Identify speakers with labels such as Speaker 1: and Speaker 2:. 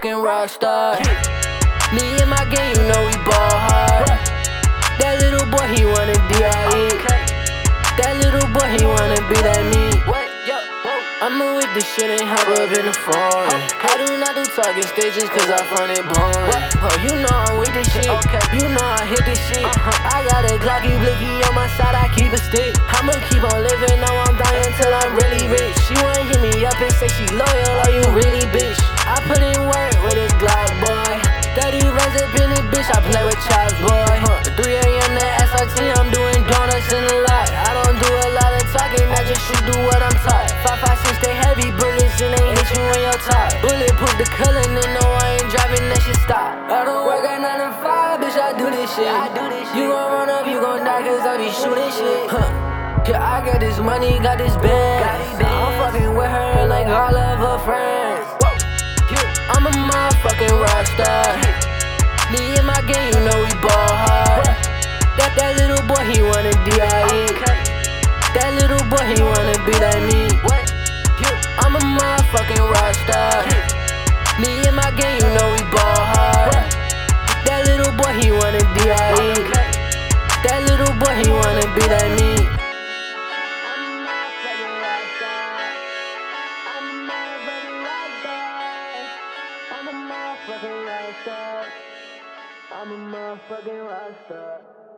Speaker 1: motherfucking rock star. Me and my gang, you know we ball hard. That little boy, he wanna D.I.E. That little boy, he wanna be like me. I'ma with this shit and hop up in the foreign. I do not do talking stages cause I find it boring. Oh, you know I'm with this shit, you know I hit this shit. I got a Glocky blicky on my side, I keep a stick. I'ma keep on living, now I'm dying till I'm really rich. She wanna hit me up and say she loyal, are you really bitch? I put in work with this Glock boy. 30 runs up in this bitch, I play with chops boy. 3 a.m. to SRT, I'm doing donuts in the lot. I don't do a lot of talking, I just shoot, do what I'm taught. 5.56, they heavy bullets and they hit you in your top. Bulletproof the color, and no, I ain't driving, that shit stop. I don't work at 9 to 5, bitch, I do this shit. You gon' run up, you gon' die, cause I be shooting shit. Yeah, I got this money, got this bag. I'm fucking with her like all of her friends. I'm a motherfucking rock star. Me and my gang, you know we ball hard. That little boy, he wanna D.I.E. That little boy, he wanna be like me. I'm a motherfucking rock star. Me and my gang, you know we ball hard. That little boy, he wanna D.I.E. That little boy, he wanna be like me. I'm a motherfucking rockstar.